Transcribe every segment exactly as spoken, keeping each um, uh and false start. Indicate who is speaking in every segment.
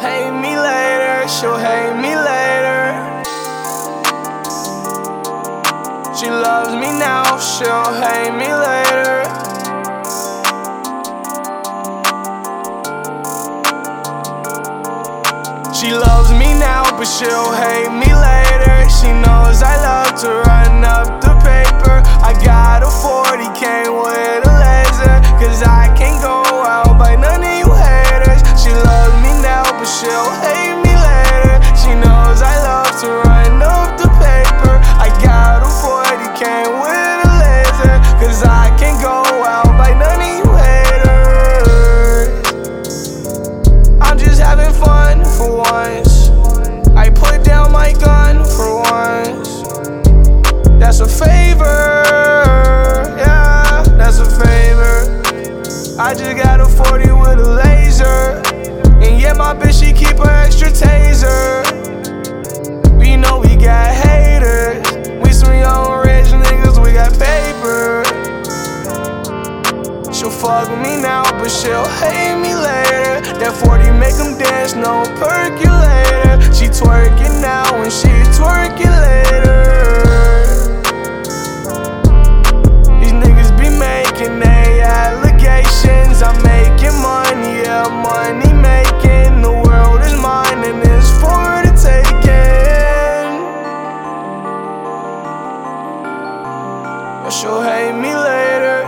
Speaker 1: hate me later, she'll hate me later. She loves me now, she'll hate me later. She loves me now, but she'll hate me later. She knows I love to run up the paper. I got a forty, came with a laser, cause I can't go out by none of you haters. She loves me now, but she'll hate me later. She knows I love to run up the paper. I got a forty, came with a laser, cause I can't go out by none of you haters. I'm just having fun for once. I put down my gun for once. That's a favor, yeah, that's a favor. I just got a forty with a laser, and yeah, my bitch, she keep her extra taser. We know we got haters, we some young rich niggas, we got paper. She'll fuck with me now, but she'll hate me later. That forty make them dance, no percolator. She twerking now and she twerking later. These niggas be making they allegations. I'm making money, yeah, money making. The world is mine and it's for the taking. But she'll hate me later.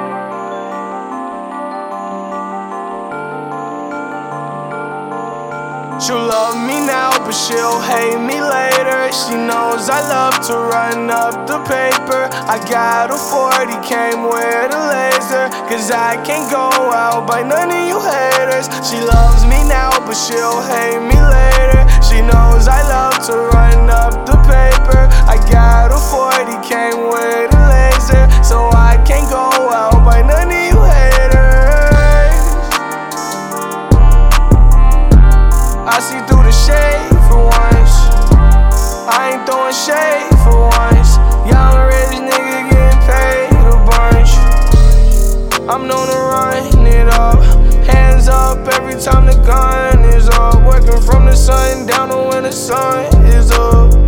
Speaker 1: She'll love me now, but she'll hate me later. She knows I love to run up the paper. I got a forty, came with a laser, cause I can't go out by none of you haters. She loves me now, but she'll hate me later. She knows I love to run up the paper. I got a forty, came with a laser, so I can't go out by none of you haters. I see through the shade for once. I ain't throwing shade for once. Young rich nigga getting paid a bunch. I'm known to run it up. Hands up every time the gun is up. Working from the sun down to when the sun is up.